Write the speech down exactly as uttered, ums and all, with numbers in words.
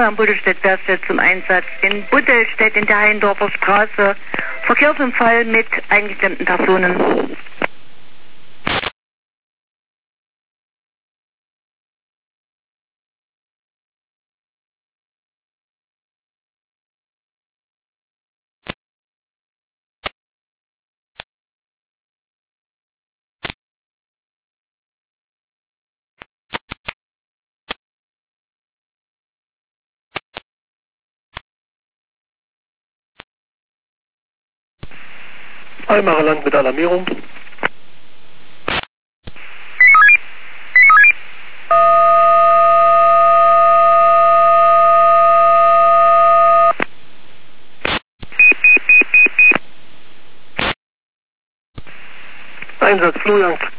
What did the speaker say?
Feueramt Buddelstedt-Bergstedt zum Einsatz. In Buddelstedt in der Heindorfer Straße. Verkehrsunfall mit eingeklemmten Personen. Eimarer Land mit Alarmierung. Einsatz Flohjagd.